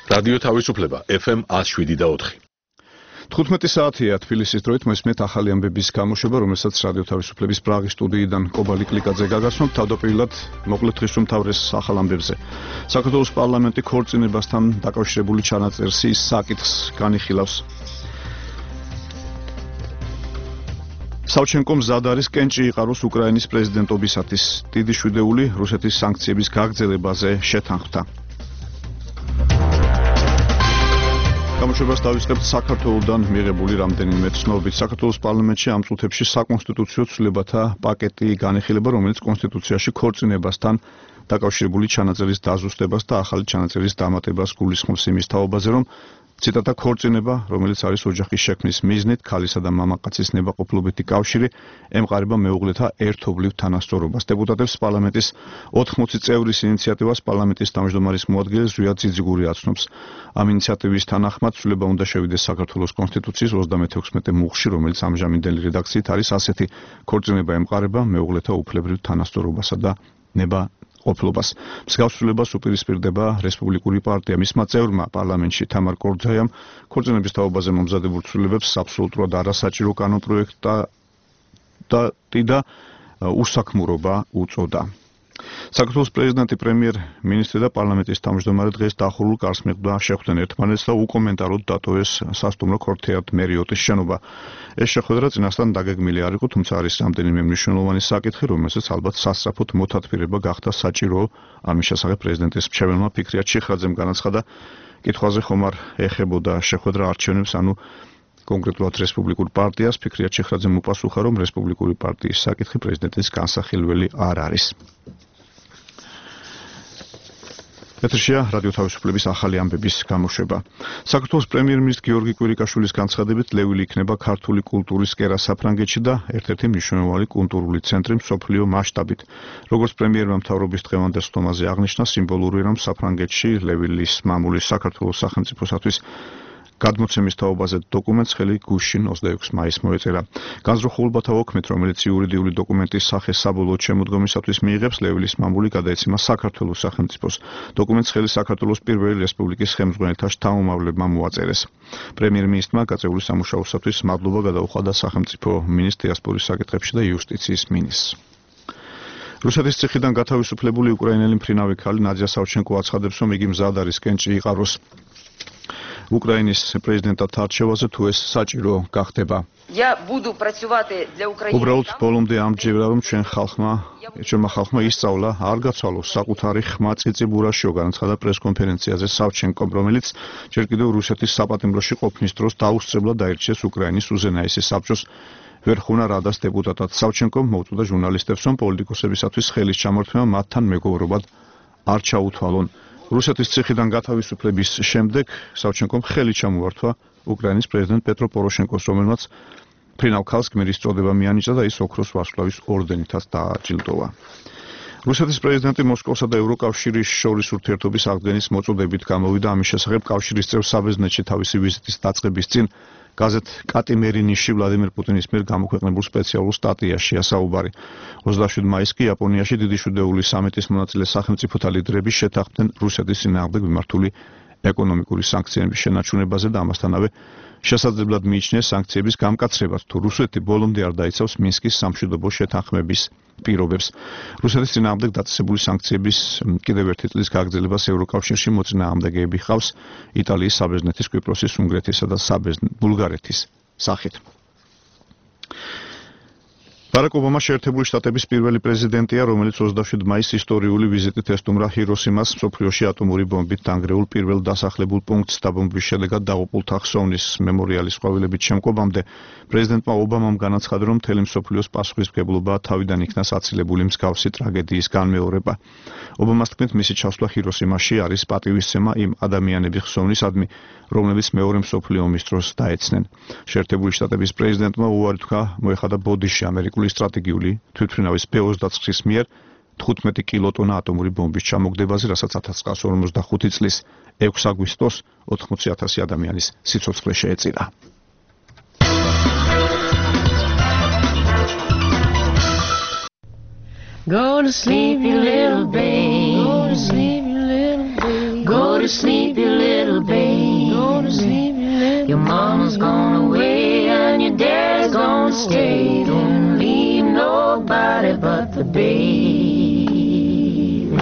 რადიო თავისუფლება FM 107.4. 15 საათია თბილისის დროით მოსმენთ ახალი ამბების გამოშვება, რომელსაც რადიო თავისუფლების პრაღის სტუდიიდან კობალი კლიკაძე გაგაცნობთ. თავდაპირველად მოკლედ დღისუმთავრეს ახალ ამბებზე. საქართველოს პარლამენტი ქორწინებასთან დაკავშირებული ჩანაწერის საკითხს განიხილავს. სავჩენკომ მზად არის კენჭი იყაროს უკრაინის პრეზიდენტობისათვის. დიდი შვიდეული რუსეთის სანქციების გაგრძელებაზე შეთანხმდა. გამოშვებას დავიწყებთ საქართველოსდან მიღებული რამდენიმე ცნობით. საქართველოს პარლამენტში ამ წუთებში საკონსტიტუციო ცვლილებათა პაკეტი განიხილება, რომელიც კონსტიტუციაში ქორწინებასთან დაკავშირებული ჩანაწერის დაზუსტებას და ახალი ჩანაწერის დამატებას გულისხმობს იმის თაობაზე, რომ ციტატა ქორწინება, რომელიც არის ოჯახის შექმნის მიზნით, ქალისა და მამაკაცის ნებაყოფლობითი კავშირი, ემყარება მეუღლეთა ერთობლივ თანასწორობას. დეპუტატებს პარლამენტის 80 წევრის ინიციატივას პარლამენტის თავმჯდომარის მოადგილე ზვიად ძიძიგური აცნობს. ამ ინიციატივის თანახმად ცვლილება უნდა შევიდეს საქართველოს კონსტიტუციის 36 მუხლში, რომელიც ამჟამინდელი რედაქციით არის ასეთი: ქორწინება ემყარება მეუღლეთა უფლებრივ თანასწორობასა და ყოფლობას. მსგავს ცვლილებას უპირისპირდება რესპუბლიკური პარტია. მისმა წევრმა პარლამენტში თამარ კორძაიამ ქორწინების თაობაზე მომზადებულ ცვლილებებს აბსოლუტურად არასაჭირო კანონპროექტი და უსაქმურობა უწოდა. საქართველოს პრეზიდენტი, პრემიერ-მინისტრი და პარლამენტის თავმჯდომარე დღეს დახურულ კარს მიღდა შეხვდნენ ერთმანეთს და უკომენტაროდ დატოვეს სასტუმრო ქორთეატ მერიოტის შენობა. ეს შეხვედრა წინასწარ დაგეგმილი არ იყო, თუმცა არის რამდენიმე მნიშვნელოვანი საკითხი, რომელსაც ალბათ სასწრაფოდ მოთათბირება გახდა საჭირო. ამის შესახებ პრეზიდენტის მრჩეველმა ფიქრიათ ჩიხრაძემ განაცხადა, კითხვაზე ხომ არ ეხებოდა შეხვედრა არჩევნებს, ანუ კონკრეტულად რესპუბლიკურ პარტიას. ფიქრიათ ჩიხრაძემ უპასუხა, რომ რესპუბლიკური პარტიის საკითხი პრეზიდენტის განსახილველი არ არის. ეთერშია რადიო თავისუფლების ახალი ამბების გამოშვება. საქართველოს პრემიერ-მინისტრი გიორგი კვირიკაშვილის განცხადებით, ლევილი იქნება ქართული კულტურის კერა საფრანგეთში და ერთ-ერთი მნიშვნელოვანი კულტურული ცენტრი მსოფლიო მასშტაბით. როგორც პრემიერმა მთავრობის დღევანდელ სტომაზე აღნიშნა, სიმბოლურია, რომ საფრანგეთში ლევილის მამულის საქართველოს სახელმწიფოსათვის გადმოცემის თაობაზე დოკუმენტს ხელი გუშინ 26 მაისს მოეწერა. განზრახულობათა ოქმით, რომელიც იურიდიული დოკუმენტის სახეს საბოლოოდ შემოდგომისათვის მიიღებს, ლევილის მამული გადაეცემა საქართველოს სახელმწიფოს. დოკუმენტს ხელი საქართველოს პირველი რესპუბლიკის ხელმძღვანელთა შთამომავლებმა მოაწერეს. პრემიერ-მინისტრმა გაწეული სამუშაოსათვის მადლობა გადაუხადა სახელმწიფო მინისტრ დიასპორის საკითხებში და იუსტიციის მინისტრს. რუსეთის ციხიდან გათავისუფლებული უკრაინელი მფრინავი ქალი ნადია სავჩენკო აცხადებს, რომ იგი მზად არის კენჭი იყაროს უკრაინის პრეზიდენტად არჩევაზე, თუ ეს საჭირო გახდება. უბრალოდ ბოლომდე ამჯერა, რომ ჩვენმა ხალხმა ისწავლა, არ გაცვალოს საკუთარი ხმა წიწიბურაშიო, განაცხადა პრესკონფერენციაზე სავჩენკომ, რომელიც ჯერ კიდევ რუსეთის საპატიმროში ყოფნის დროს დაუსწრებლად დაირჩიეს უკრაინის უზენაესი საბჭოს ვერხოვნა რადას დეპუტატად. სავჩენკომ მოუწოდა ჟურნალისტებს, რომ პოლიტიკოსებისათვის ხელის ჩამორთმევა მათთან მეგობრობად არ ჩაუთვალონ. რუსეთის ციხიდან გათავისუფლების შემდეგ სავჩენკომ ხელი ჩამოართვა უკრაინის პრეზიდენტ პეტრო პოროშენკოს, რომელმაც მფრინავ ქალს გმირის წოდება მიანიჭა და ის ოქროს ვარსკვლავის ორდენითაც დააჯილდოვა. რუსეთის პრეზიდენტი მოსკოვსა და ევროკავშირის შორის ურთიერთობის აღდგენის მოწოდებით გამოვიდა. ამის შესახებ კავშირის წევრ საბერძნეთში თავისი ვიზიტის დაწყების წინ გაზეთ კატიმერინიში ვლადიმერ პუტინის მიერ გამოქვეყნებულ სპეციალურ სტატიაშია საუბარი. 27 მაისს კი იაპონიაში დიდი შვიდეული სამეტის მონაწილე სახელმწიფოთა ლიდერები შეთანხმდნენ რუსეთის წინააღმდეგ მიმართული ეკონომიკური სანქციების შენარჩუნებაზე და ამასთანავე შესაძლებლად მიიჩნიეს სანქციების გამკაცრებას, თუ რუსეთი ბოლომდე არ დაიცავს მინსკის სამშვიდობო შეთანხმების პირობებს. რუსეთის წინააღმდეგ დაწესებული სანქციების კიდევ ერთი წლის გაგრძელებას ევროკავშირში მოწინააღმდეგეები ჰყავს იტალიის, საბერძნეთის, კვიპროსის, უნგრეთისა და ბულგარეთის სახით. ბარაკ ობამა შეერთებული შტატების პირველი პრეზიდენტია, რომელიც 27 მაისს ისტორიული ვიზიტით ესტუმრა ჰიროსიმას, მსოფლიოში ატომური ბომბით დანგრეულ პირველ დასახლებულ პუნქტს და ბომბის შედეგად დაღუპულთა ხსოვნის მემორიალის ყვავილებით შემკობამდე. პრეზიდენტმა ობამამ განაცხადა, რომ მთელი მსოფლიოს პასუხისმგებლობა თავიდან იქნა საცილებული მსგავსი ტრაგედიის განმეორება. ობამას თქმით, მისი ჩასვლა ჰიროსიმაში არის პატივისცემა იმ ადამიანების ხსოვნისადმი, რომლებიც მეორე მსოფლიო ომის დროს დაეცნენ. შეერთებული შტატების პრეზიდენტმა უარი თქვა მოეხადა ბოდიში ამერიკული სტრატეგიული თვითმფრინავის B-29-ის მიერ 15 კილოტონა ატომური ბომბის ჩამოგდებაზე, რასაც 1945 წლის 6 აგვისტოს 80,000 ადამიანის სიცოცხლე შეეწირა. Go to sleep, you little babe. Go to sleep, you little babe. Go to sleep, you little Your mama's gone away and your dad's gonna stay. Don't leave nobody but the baby.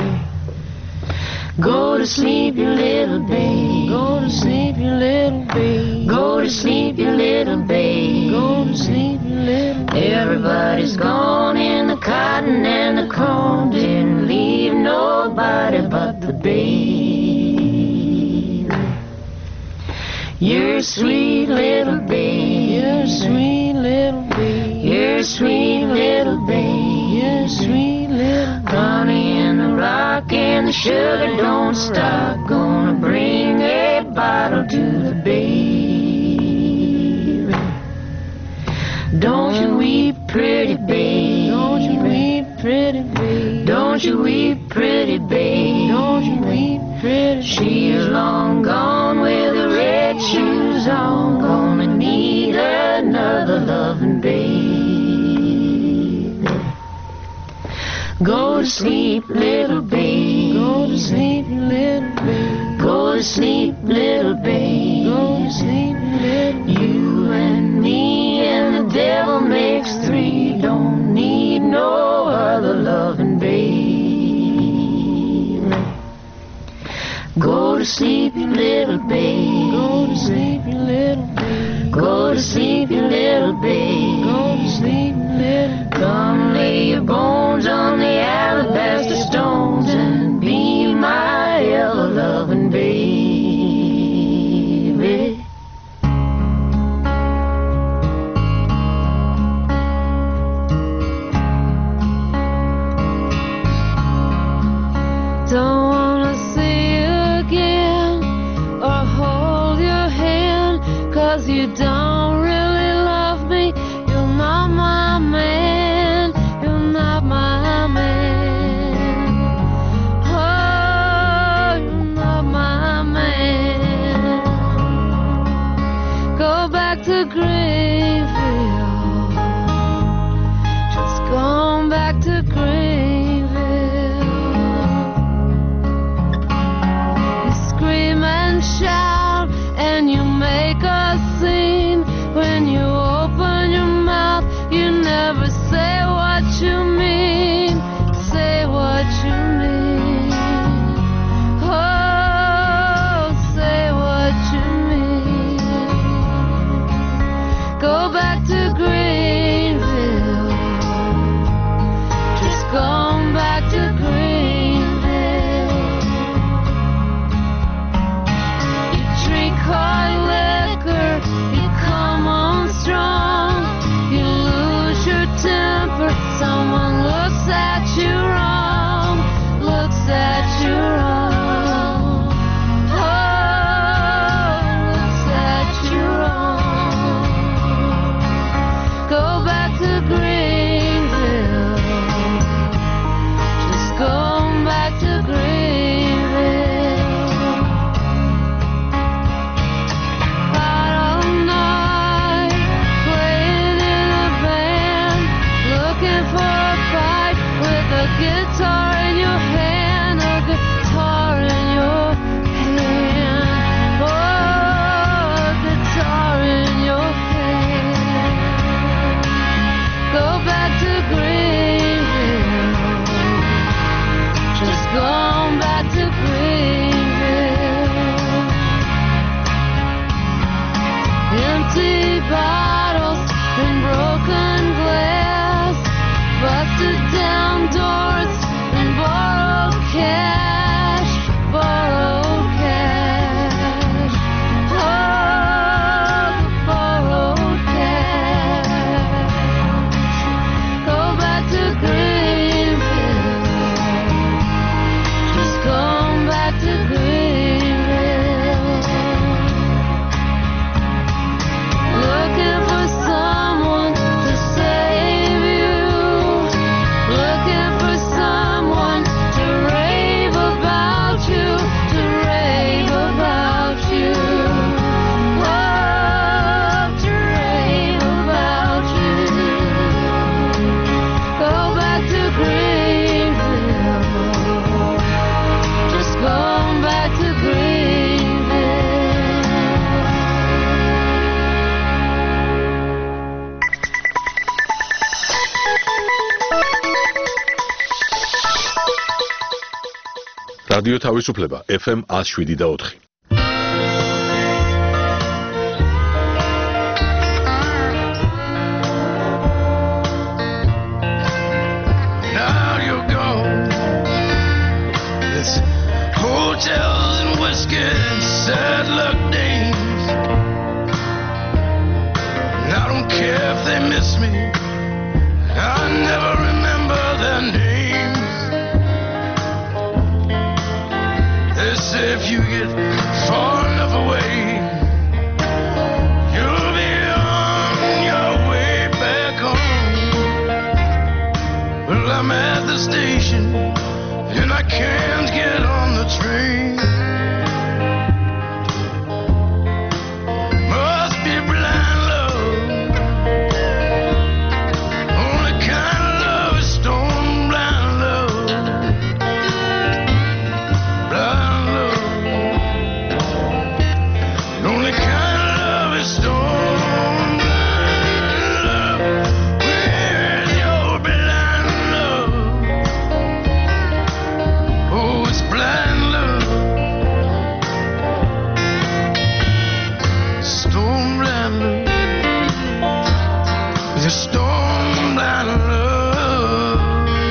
Go to sleep, you little babe. Go to sleep, you little babe. Go to sleep, you little babe. Go to sleep, you little babe. Everybody's gone in the cotton and the corn. Didn't leave nobody but the babe. You're a sweet little babe. You're a sweet little babe. You're a sweet little babe. You're a sweet little babe. Honey in the rock and the sugar don't stop. Gonna bring a bottle to the baby. Don't you weep, pretty babe. Don't you weep, pretty babe. Don't you weep, pretty babe. Don't you weep, pretty babe. She's long gone with the red shoes on. Gonna need another loving baby. Go to sleep, little babe. Go to sleep, little babe. Go to sleep, little babe. Go to sleep, little babe. You and me and the devil makes three. Don't need no other loving babe. Go to sleep, you little babe. Go to sleep, you little babe. Go to sleep, you little babe. Go to sleep, little babe. Come lay your bones on the alabaster stones and be my ever-loving baby. Don't wanna see you again or hold your hand, 'cause you don't really love me. You're not my man. You're not my man. Oh, you're not my man. Go back to Greenville. Just going back to Greenville. You scream and shout and you make a scene. When you open your mouth, you never say what you mean. Say what you mean. Oh, say what you mean. Go back to Greenville. Just going back to Greenville. You drink hard liquor, you come on strong, you lose your temper, someone looks at you wrong, looks at you wrong. Oh, looks at you wrong. Go back to Greenville. Just going back to Greenville. Out all night, playing in a band, looking for a fight with a guitar in your hand, a guitar in your hand. Oh, a guitar in your hand. Go back to Greenville. Just going back to Greenville. Empty bottles and broken glass, busted down doors and borrowed cash, borrowed cash. Oh, borrowed cash. Go back to Greenville. Just going back to Greenville. Looking for someone to save you. რადიო თავისუფლება FM 107.4. Hotels and whiskey and sad luck days. And I don't care if they miss me. I never remember their names. They say if you get far enough away, you'll be on your way back home. Well, I'm at the station and I can't get on the train. Must be blind love. Only kind of love is stone blind love. Blind love. The only kind of love is stone blind love. Where's your blind love? Oh, it's blind love. Storm blind love. It's a storm blind love.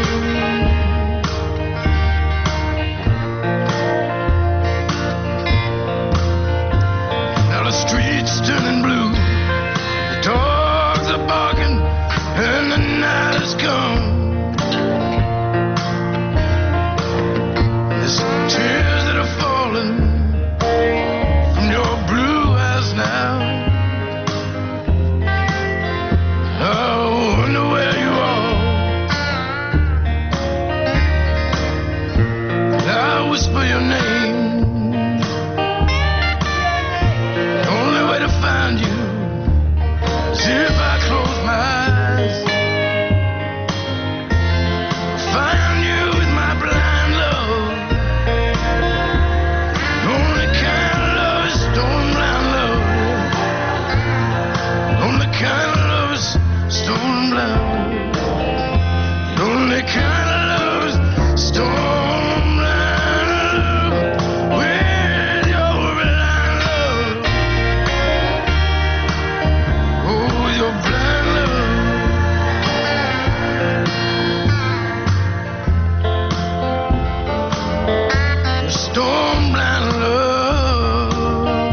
Now the streets turning blue. The dogs are barking and the night has come. There's tears that are falling from your blue eyes now. I wonder where you are. I whisper your name. The only way to find you is if I close my eyes. Find you with my blind love. The only kind of love is stone blind love. The only kind of love is stone blind. The only kind of love is stone blind love. With your blind love. Oh, with your blind love. Storm blind love.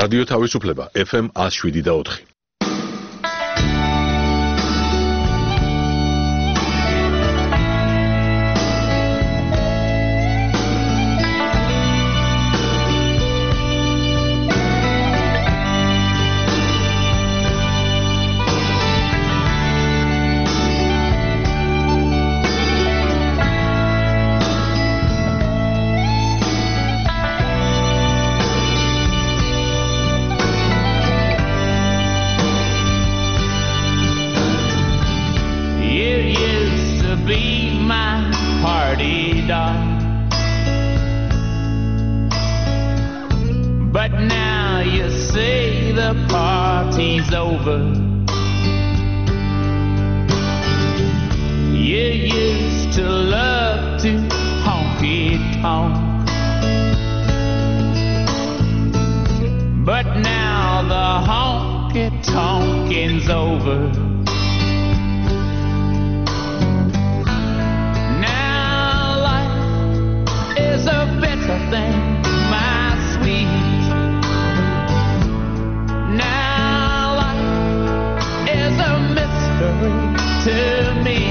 რადიო თავისუფლება FM 107.4. But now you say the party's over. You used to love to honky-tonk, but now the honky-tonking's over. Now life is a better thing, my sweet. Now life is a mystery to me.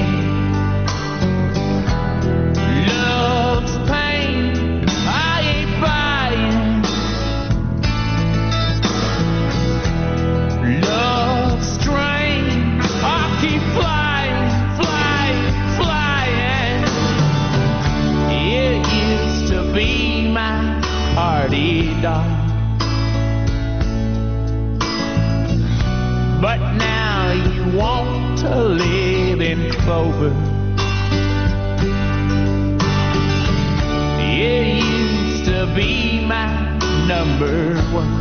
Love's pain, I ain't buying. Love's strain, I keep flying, flying, flying. It used to be my party doll, but now you want to live in clover. It used to be my number one,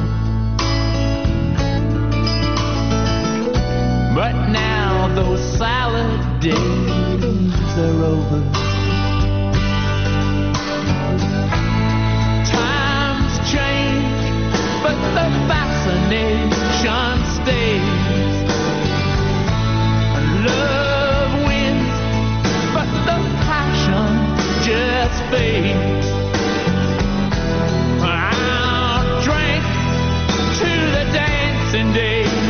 but now those salad days are over. Times change, but the fascination stays. Love wins, but the passion just fades. I'll drink to the dancing days.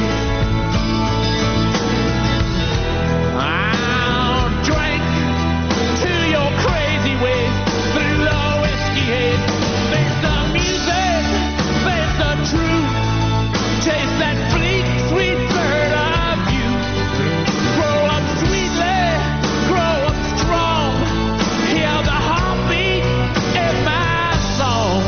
I'll drink to your crazy ways through the whiskey haze. There's the music, there's the truth. Taste that bleak, sweet bird of you. Grow up sweetly, grow up strong. Hear the heartbeat in my song.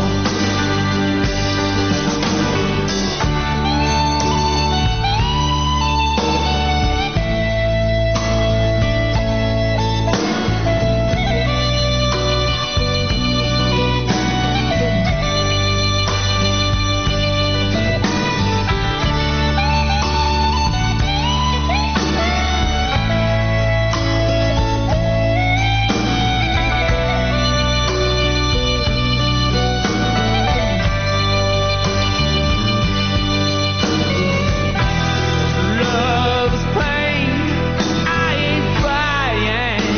Love's pain, I ain't buying.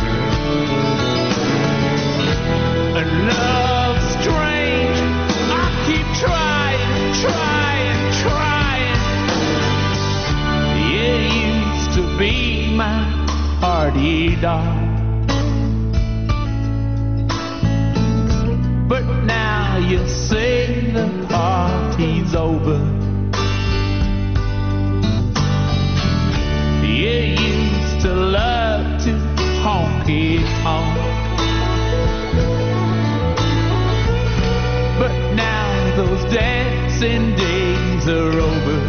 And love's strange, I keep trying, trying, trying. It used to be my party doll, but now you say the party's over. You used to love to honky-tonk, but now those dancing days are over.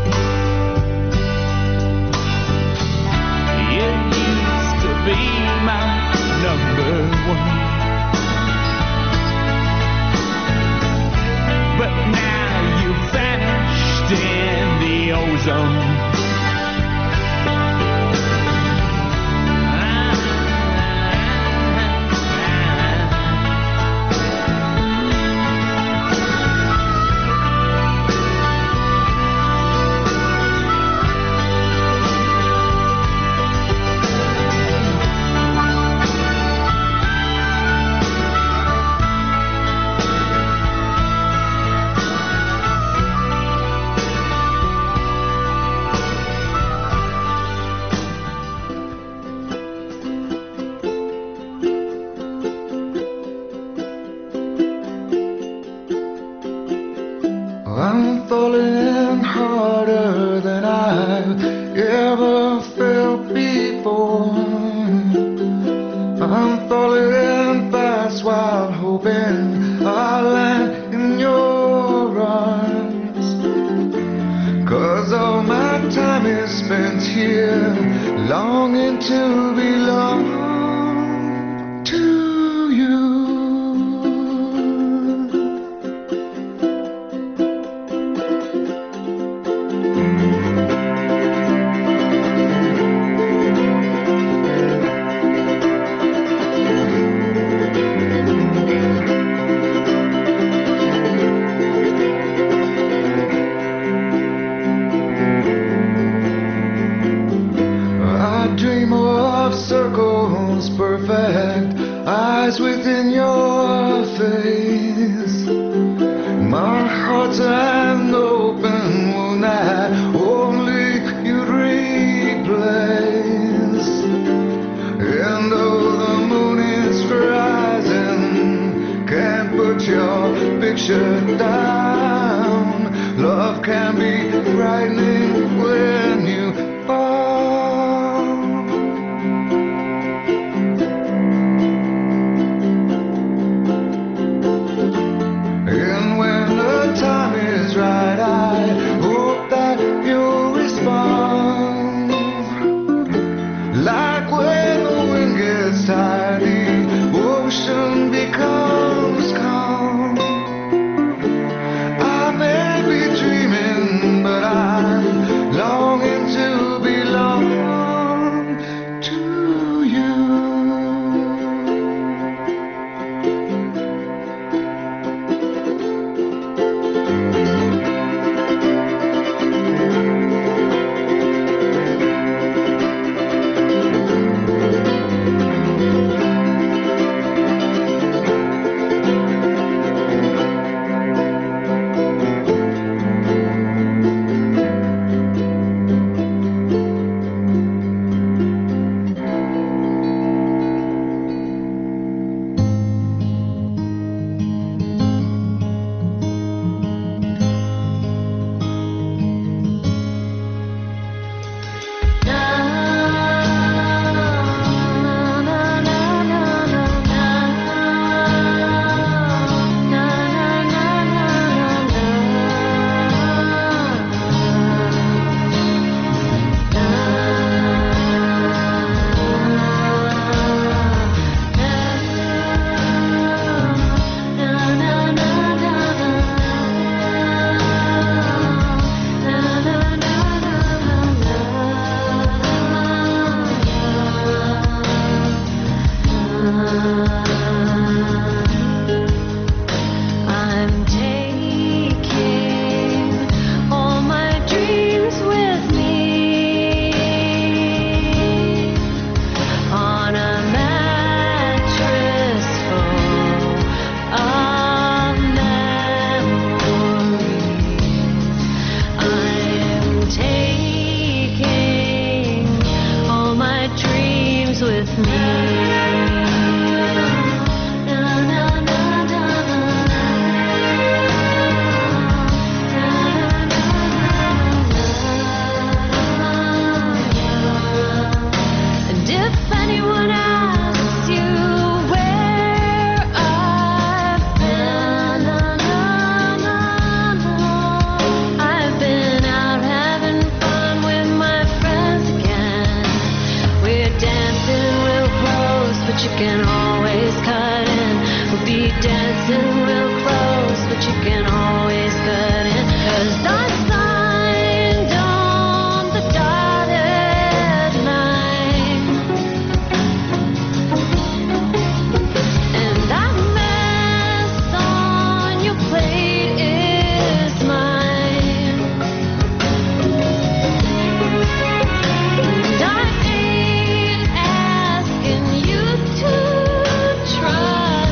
You used to be my number one, but now you vanished in the ozone. I'm falling harder than I've ever felt before. I'm falling fast while hoping I'll land in your arms. 'Cause all my time is spent here, longing to belong to you. Circles perfect, eyes within your face. My heart's an open wound that only you'd replace. And though the moon is rising, can't put your picture down. Love can be frightening when you fall. Right, I hope that you'll respond. Like when the wind gets tired, the ocean becomes calm. I may be dreaming, but I'm longing to belong to you.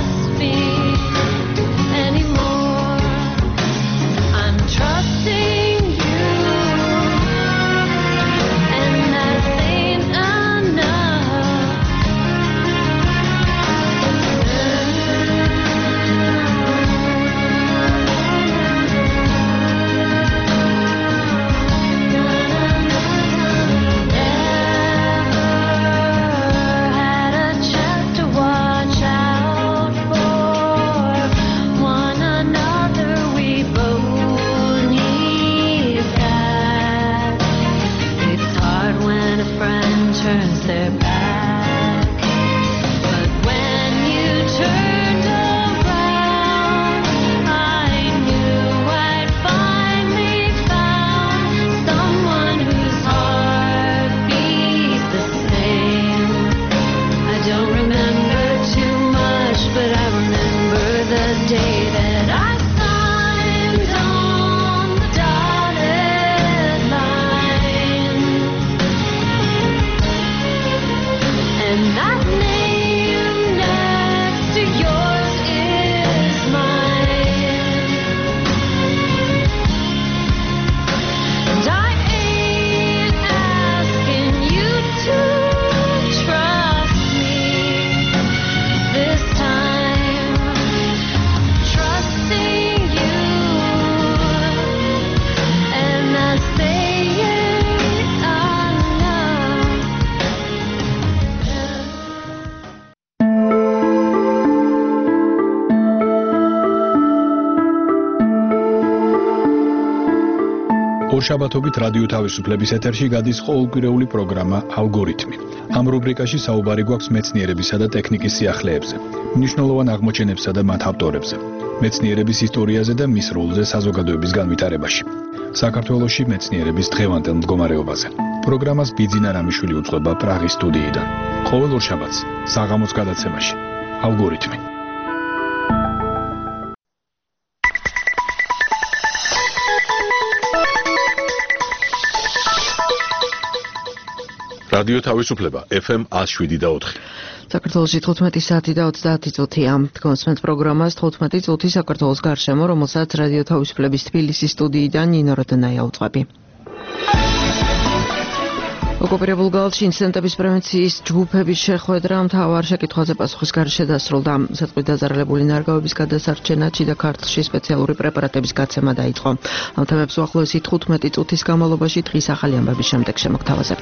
Trusting day that I signed on the dotted line, and that name next to yours is mine, and I ain't asking you to trust me this time. Trusting you, and that's saying ორშაბათობით რადიო თავისუფლების ეთერში გადის ყოველკვირეული პროგრამა ალგორითმი. ამ რუბრიკაში საუბარი გვაქვს მეცნიერებისა და ტექნიკის სიახლეებზე, მნიშვნელოვან აღმოჩენებსა და მათ ავტორებზე, მეცნიერების ისტორიაზე და მის როლზე საზოგადოების განვითარებაში. საქართველოში მეცნიერების დღევანდელ მდგომარეობაზე. პროგრამას ბიძინა რამიშვილი უძღვება პრაღის სტუდიიდან. ყოველ ორშაბათს საღამოს გადაცემაში. ალგორითმი. რადიო თავისუფლება FM 107.4. საქართველოში 15 საათი და 30 წუთია. კონსმენთ პროგრამას 15 წუთი საქართველოს გარშემო, რომელსაც რადიო თავისუფლების თბილისის სტუდიიდან ნინო როდნაია უძღვები. ოკუპირებულ გალში ინციდენტების პრევენციის ჯგუფების შეხვედრა მთავარ შეკითხვაზე პასუხის გარეშე დასრულდა. სიტყვით დაზარალებული ნარგავების გადასარჩენა, შიდა ქართლში სპეციალური პრეპარატების გაცემა დაიწყო. ამ თემებს უახლოესი 15 წუთის განმავლობაში დღის ახალი ამბების შემდეგ შემოგთავაზებთ.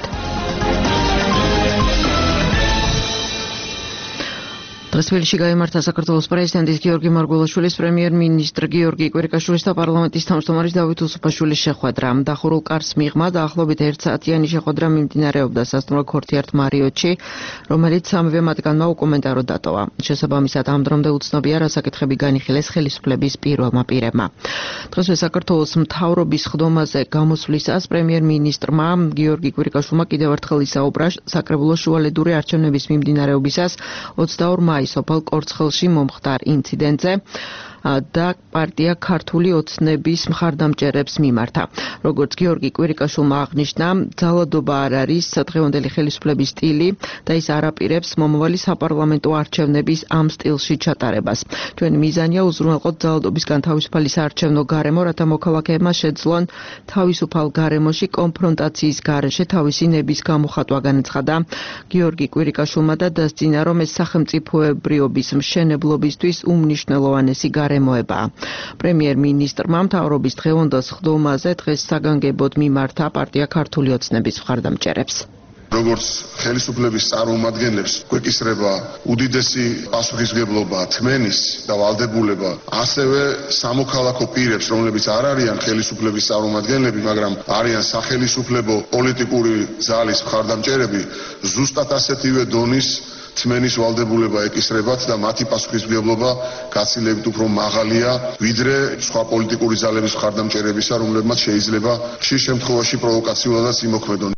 დღეს თბილისში გაიმართა საქართველოს პრეზიდენტის გიორგი მარგველაშვილის, პრემიერ-მინისტრ გიორგი კვირიკაშვილის და პარლამენტის თავმჯდომარის დავით უსუფაშვილის შეხვედრა. დახურულ კარს მიღმა დაახლოებით 1 საათიანი შეხვედრა მიმდინარეობდა სასტუმრო ქორთიართ მარიოტში, რომელიც სამივე მათგანმა უკომენტარო დატოვა. შესაბამისად, ამ დრომდე უცნობია, რა საკითხები განიხილეს ხელისუფლების პირველმა პირებმა. დღესვე საქართველოს მთავრობის ხდომაზე გამოსვლისას პრემიერ-მინისტრმა გიორგი კვირიკაშვილმა კიდევ ერთხელ ისაუბრა საკრებულოს შუალედური არჩევნების მიმდინარეობისას 22 მაისს სოფელ კორცხელში მომხდარ ინციდენტზე და პარტია ქართული ოცნების მხარდამჭერებს მიმართა. როგორც გიორგი კვირიკაშვილმა აღნიშნა, ძალადობა არ არის დღევანდელი ხელისუფლების სტილი და ის არ აპირებს მომავალი საპარლამენტო არჩევნების ამ სტილში ჩატარებას. ჩვენი მიზანია უზრუნველყოთ ძალადობისგან თავისუფალი საარჩევნო გარემო, რათა მოქალაქეებმა შეძლონ თავისუფალ გარემოში კონფრონტაციის გარეშე თავისი ნების გამოხატვა, განაცხადა გიორგი კვირიკაშვილმა და დასძინა, რომ ეს სახელმწიფოებრიობის მშენებლობისთვის უმნიშვნელოვანესი გარემოებაა. პრემიერ-მინისტრმა მთავრობის დღევანდელ ხდომაზე დღეს საგანგებოდ მიმართა პარტია ქართული ოცნების მხარდამჭერებს. როგორც ხელისუფლების წარმომადგენლებს გვეკისრება უდიდესი პასუხისმგებლობა, თმენის და ვალდებულება, ასევე სამოქალაქო პირებს, რომლებიც არ არიან ხელისუფლების წარმომადგენლები, მაგრამ არიან სახელისუფლებო პოლიტიკური ძალის მხარდამჭერები, ზუსტად ასეთივე დონის თმენის ვალდებულება ეკისრებათ და მათი პასუხისმგებლობა გაცილებით უფრო მაღალია, ვიდრე სხვა პოლიტიკური ძალების მხარდამჭერებისა, რომლებმაც შეიძლება ხშირ შემთხვევაში პროვოკაციულადაც იმოქმედონ.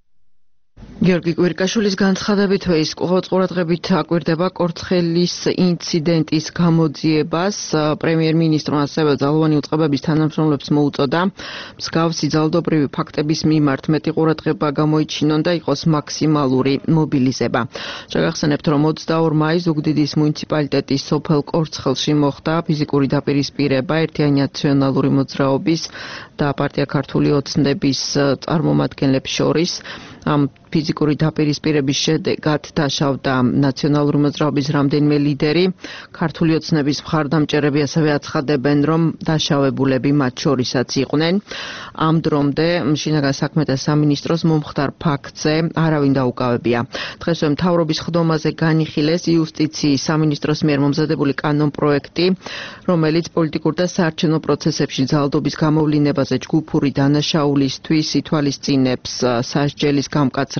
გიორგი კვირიკაშვილის განცხადებით ის ყურადღებით აკვირდება კორცხელის ინციდენტის გამოძიებას. პრემიერ-მინისტრმა ასევე ძალოვანი უწყებების თანამშრომლებს მოუწოდა მსგავსი ძალადობრივი ფაქტების მიმართ მეტი ყურადღება გამოიჩინონ და იყოს მაქსიმალური მობილიზება. შეგახსენებთ, რომ 22 მაისს ზუგდიდის მუნიციპალიტეტის სოფელ კორცხელში მოხდა ფიზიკური დაპირისპირება ერთიანი ნაციონალური მოძრაობის და პარტია ქართული ოცნების წარმომადგენლებს შორის. ამ ფიზიკური დაპირისპირების შედეგად დაშავდა ნაციონალური მოძრაობის რამდენიმე ლიდერი. ქართული ოცნების მხარდამჭერები ასევე აცხადებენ, რომ დაშავებულები მათ შორისაც იყვნენ. ამ დრომდე შინაგან საქმეთა სამინისტროს მომხდარ ფაქტზე არავინ დაუკავებია. დღესვე მთავრობის ხდომაზე განიხილეს იუსტიციის სამინისტროს მიერ მომზადებული კანონპროექტი, რომელიც პოლიტიკურ და საარჩევნო პროცესებში ძალადობის გამოვლინებაზე ჯგუფური დანაშაულისთვის ითვალისწინებს სასჯელის გამკაცრებას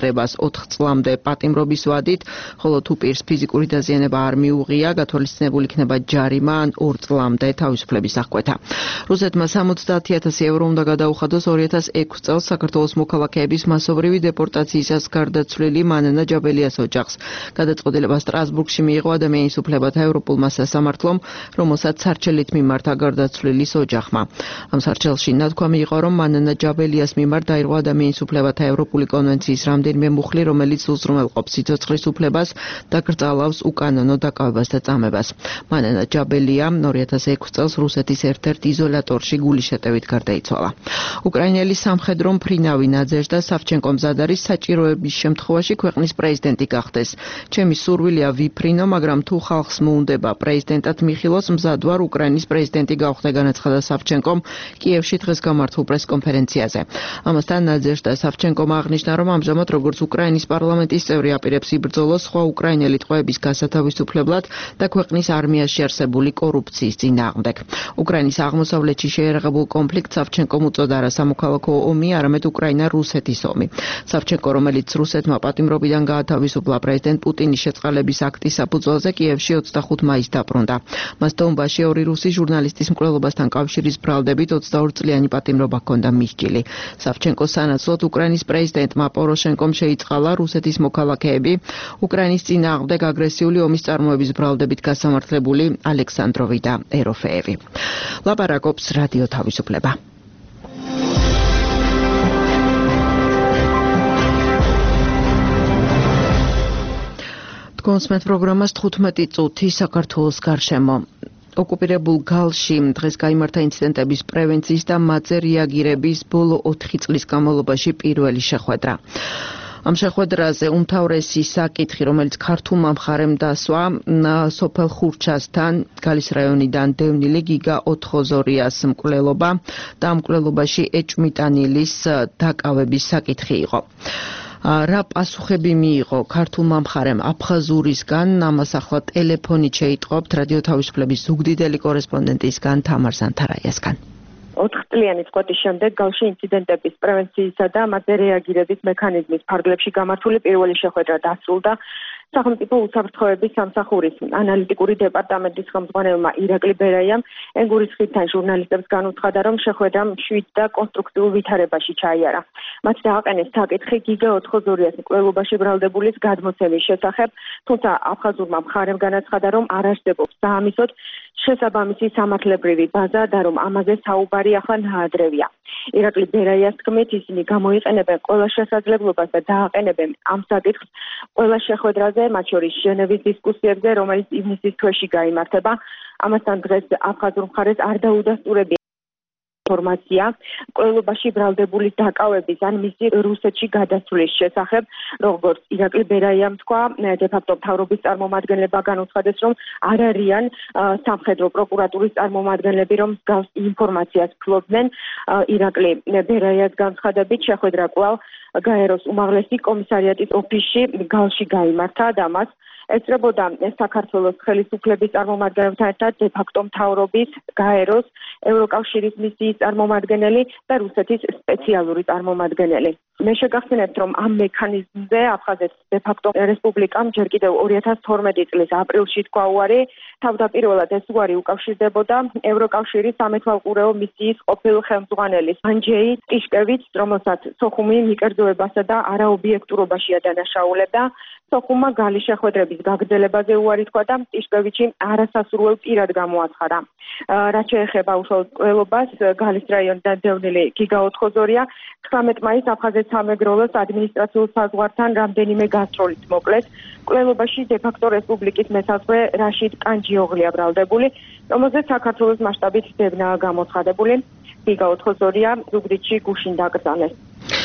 უსწრებას 4 წლამდე პატიმრობის ვადით, ხოლო თუ პირს ფიზიკური დაზიანება არ მიუღია, გათვალისწინებული იქნება ჯარიმა ან 2 წლამდე თავისუფლების აღკვეთა. რუსეთმა 70,000 ევრო უნდა გადაუხადოს 2006 წელს საქართველოს მოქალაქეების მასობრივი დეპორტაციისას გარდაცვლილი მანანა ჯაბელიას ოჯახს. გადაწყვეტილება სტრასბურგში მიიღო ადამიანის უფლებათა ევროპულმა სასამართლომ, რომელსაც სარჩელით მიმართა გარდაცვლილის ოჯახმა. ამ სარჩელში ნათქვამი იყო, რომ მანანა ჯაბელიას მიმართ დაირღვა ადამიანის უფლებათა ევროპული კონვენციის რამდენიმე მუხლი, რომელიც უზრუნველყოფს სიცოცხლის უფლებას და კრძალავს უკანონო დაკავებას და წამებას. მანანა ჯაბელია 2006 წელს რუსეთის ერთ-ერთ იზოლატორში გულის შეტევით გარდაიცვალა. უკრაინელი სამხედრო მფრინავი ნაძეჟდა სავჩენკო მზად არის საჭიროების შემთხვევაში ქვეყნის პრეზიდენტი გახდეს. ჩემი სურვილია ვიფრინო, მაგრამ თუ ხალხს მოუნდება პრეზიდენტად მიხილოს, მზად ვარ უკრაინის პრეზიდენტი გავხდე, განაცხადა სავჩენკომ კიევში დღეს გამართულ პრესკონფერენციაზე. ამასთან ნაძეჟდა სავჩენკომ აღნიშნა, რომ ამჟამად როგორც უკრაინის პარლამენტის წევრი აპირებს იბრძოლოს სხვა უკრაინელი ტყვეების გასათავისუფლებლად და ქვეყნის არმიაში არსებული კორუფციის წინააღმდეგ. უკრაინის აღმოსავლეთში შეერაღებულ კონფლიქტს სავჩენკომ უწოდა არა სამოქალაქო ომი, არამედ უკრაინა-რუსეთის ომი. სავჩენკო, რომელიც რუსეთმა პატიმრობიდან გაათავისუფლა პრეზიდენტ პუტინის შეწყალების აქტის საფუძველზე, კიევში 25 მაისს დაბრუნდა. მას დონბასში 2 რუსი ჟურნალისტის მკვლელობასთან კავშირის ბრალდებით 22 წლიანი პატიმრობა ჰქონდა მისჯილი. სავჩენკოს სანაცვლოდ უკრაინის პრეზიდენტმა პოროშენკომ შეიწყალა რუსეთის მოქალაქეები უკრაინის წინააღმდეგ აგრესიული ომის წარმოების ბრალდებით გასამართლებული ალექსანდროვი და ეროფეევი. ლაპარაკობს რადიო თავისუფლება. კონსმეთ პროგრამას 15 წუთი საქართველოს გარშემო. ოკუპირებულ გალში დღეს გაიმართა ინციდენტების პრევენციის და მათზე რეაგირების ბოლო 4 წლის განმავლობაში პირველი შეხვედრა. ამ შეხვედრაზე უმთავრესი საკითხი, რომელიც ქართულმა მხარემ დასვა, სოფელ ხურჩასთან გალის რაიონიდან დევნილი გიგა ოთხოზორიას მკვლელობა და ამ მკვლელობაში ეჭვმიტანილის დაკავების საკითხი იყო. რა პასუხები მიიღო ქართულმა მხარემ აფხაზურისგან, ამას ახლა ტელეფონით შეიტყობთ რადიო თავისუფლების ზუგდიდელი კორესპონდენტისგან თამარ ზანთარაიასგან. 4 წლიანი წყვეტის შემდეგ გალში ინციდენტების პრევენციისა და მათზე რეაგირების მექანიზმის ფარგლებში გამართული პირველი შეხვედრა დასრულდა. სახელმწიფო უსაფრთხოების სამსახურის ანალიტიკური დეპარტამენტის ხელმძღვანელმა ირაკლი ბერაიამ ენგურის ხიდთან ჟურნალისტებს განუცხადა, რომ შეხვედრამ მშვიდ და კონსტრუქციულ ვითარებაში ჩაიარა. მათ დააყენეს საკითხი გიგა ოთხოზორიას მკვლელობაში ბრალდებულის გადმოცემის შესახებ, თუმცა აფხაზურმა მხარემ განაცხადა, რომ არ არსებობს საამისოდ შესაბამისი სამართლებრივი ბაზა და რომ ამაზე საუბარი ახლა ნაადრევია. ირაკლი ბერაიას თქმით, ისინი გამოიყენებენ ყველა შესაძლებლობას და დააყენებენ ამ საკითხს ყველა შეხვედრაზე, მათ შორის ჟენევის დისკუსიებზე, რომელიც ივნისის თვეში გაიმართება. ამასთან დღეს აფხაზურ მხარეს არ დაუდასტურებია ინფორმაცია მკვლელობაში ბრალდებულის დაკავების ან მისი რუსეთში გადასვლის შესახებ, როგორც ირაკლი ბერაიამ თქვა, დე-ფაქტო მთავრობის წარმომადგენლებმა განუცხადეს, რომ არ არიან სამხედრო პროკურატურის წარმომადგენლები, რომ მსგავს ინფორმაციას ფლობდნენ. ირაკლი ბერაიას განცხადებით, შეხვედრა კვლავ გაეროს უმაღლესი კომისარიატის ოფისში გალში გაიმართა და მას ესწრებოდა საქართველოს ხელისუფლების წარმომადგენლებთან ერთად დე-ფაქტო მთავრობის, გაეროს, ევროკავშირის მისიის წარმომადგენელი და რუსეთის სპეციალური წარმომადგენელი. მე შეგახსენებთ, რომ ამ მექანიზმზე აფხაზეთის დე-ფაქტო რესპუბლიკამ ჯერ კიდევ 2012 წლის აპრილში თქვა უარი. თავდაპირველად ეს უარი უკავშირდებოდა ევროკავშირის სამეთვალყურეო მისიის ყოფილ ხელმძღვანელის ანჯეი ტიშკევიჩს, რომელსაც სოხუმი მიკერძოებასა და არაობიექტურობაშია დანაშაულებდა. სოხუმმა გალის შეხვედრების გაგრძელებაზე უარი თქვა და ტიშკევიჩი არასასურველ პირად გამოაცხადა. რაც შეეხება უშუალოდ მკვლელობას, გალის რაიონიდან დევნილი გიგა ოთხოზორია 19 მაისს აფხაზეთის სამეგროლოს ადმინისტრაციულ საზღვართან რამდენიმე გასტროლით მოკლეს. მკვლელობაში დე-ფაქტო რესპუბლიკის მესაზღვრე რაშიდ კანჯიოღლია ბრალდებული, რომელზეც საქართველოს მასშტაბით დევნაა გამოცხადებული. გიგა ოთხოზორია ზუგდიდში გუშინ დაკრძალეს.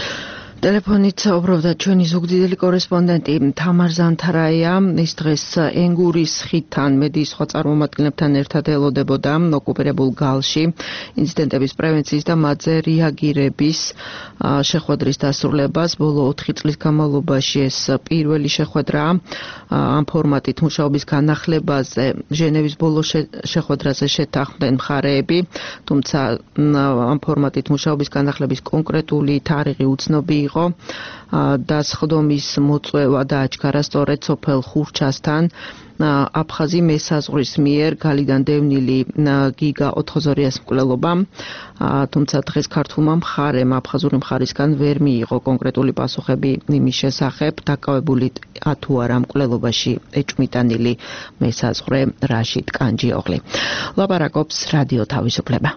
ტელეფონით საუბრობდა ჩვენი ზუგდიდელი კორესპონდენტი თამარ ზანთარაია. ის დღეს ენგურის ხიდთან მედიის სხვა წარმომადგენლებთან ერთად ელოდებოდა ოკუპირებულ გალში ინციდენტების პრევენციის და მათზე რეაგირების შეხვედრის დასრულებას. ბოლო 4 წლის განმავლობაში ეს პირველი შეხვედრაა. ამ ფორმატით მუშაობის განახლებაზე ჟენევის ბოლო შეხვედრაზე შეთანხმდნენ მხარეები, თუმცა ამ ფორმატით მუშაობის განახლების კონკრეტული თარიღი უცნობი იყო. მიიღო და სხდომის მოწვევა დააჩქარა სწორედ სოფელ ხურჩასთან აფხაზი მესაზღვრის მიერ გალიდან დევნილი გიგა 402-ას მკვლელობამ, თუმცა დღეს ქართულმა მხარემ აფხაზური მხარისგან ვერ მიიღო კონკრეტული პასუხები იმის შესახებ, დაკავებული თუ არა მკვლელობაში ეჭვმიტანილი მესაზღვრე რაშიდ კანჯიოღლი. ლაპარაკობს რადიო თავისუფლება.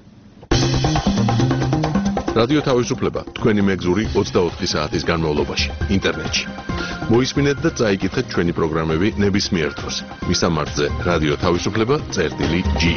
რადიო თავისუფლება თქვენი მეგზური 24 საათის განმავლობაში ინტერნეტში. მოისმინეთ და წაიკითხეთ ჩვენი პროგრამები ნებისმიერ დროს. მისამართზე რადიო თავისუფლება.ge.